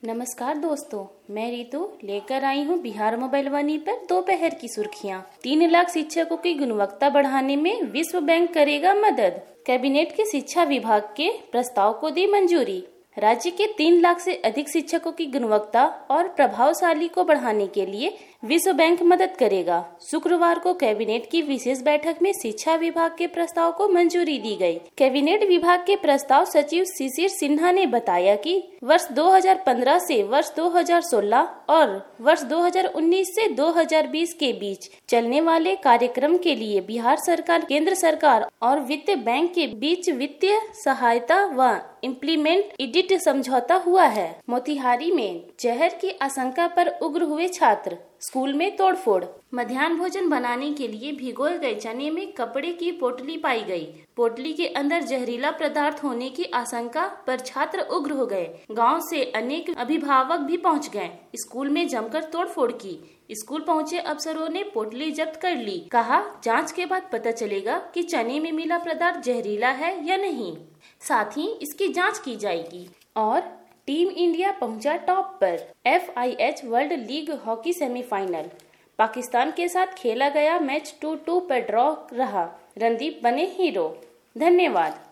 नमस्कार दोस्तों, मैं रितु लेकर आई हूँ बिहार मोबाइल वाणी पर दोपहर की सुर्खियाँ। 3 लाख शिक्षकों की गुणवत्ता बढ़ाने में विश्व बैंक करेगा मदद। कैबिनेट के शिक्षा विभाग के प्रस्ताव को दी मंजूरी। राज्य के 3 लाख से अधिक शिक्षकों की गुणवत्ता और प्रभावशाली को बढ़ाने के लिए विश्व बैंक मदद करेगा। शुक्रवार को कैबिनेट की विशेष बैठक में शिक्षा विभाग के प्रस्ताव को मंजूरी दी गई। कैबिनेट विभाग के प्रस्ताव सचिव शिशिर सिन्हा ने बताया कि वर्ष 2015 से वर्ष 2016 और वर्ष 2019 से 2020 के बीच चलने वाले कार्यक्रम के लिए बिहार सरकार, केंद्र सरकार और वित्त बैंक के बीच वित्तीय सहायता व इम्प्लीमेंट एडिट समझौता हुआ है। मोतिहारी में जहर की आशंका पर उग्र हुए छात्र, स्कूल में तोड़फोड़। मध्याह्न भोजन बनाने के लिए भिगोए गए चने में कपड़े की पोटली पाई गई। पोटली के अंदर जहरीला पदार्थ होने की आशंका पर छात्र उग्र हो गए। गांव से अनेक अभिभावक भी पहुंच गए। स्कूल में जमकर तोड़फोड़ की। स्कूल पहुंचे अफसरों ने पोटली जब्त कर ली। कहा, जांच के बाद पता चलेगा कि चने में मिला पदार्थ जहरीला है या नहीं। साथ ही इसकी जांच की जाएगी। और टीम इंडिया पहुंचा टॉप पर। FIH world league hockey semifinal. Pakistan के साथ खेला गया मैच 2-2 पर ड्रॉ रहा। रणदीप बने हीरो। धन्यवाद।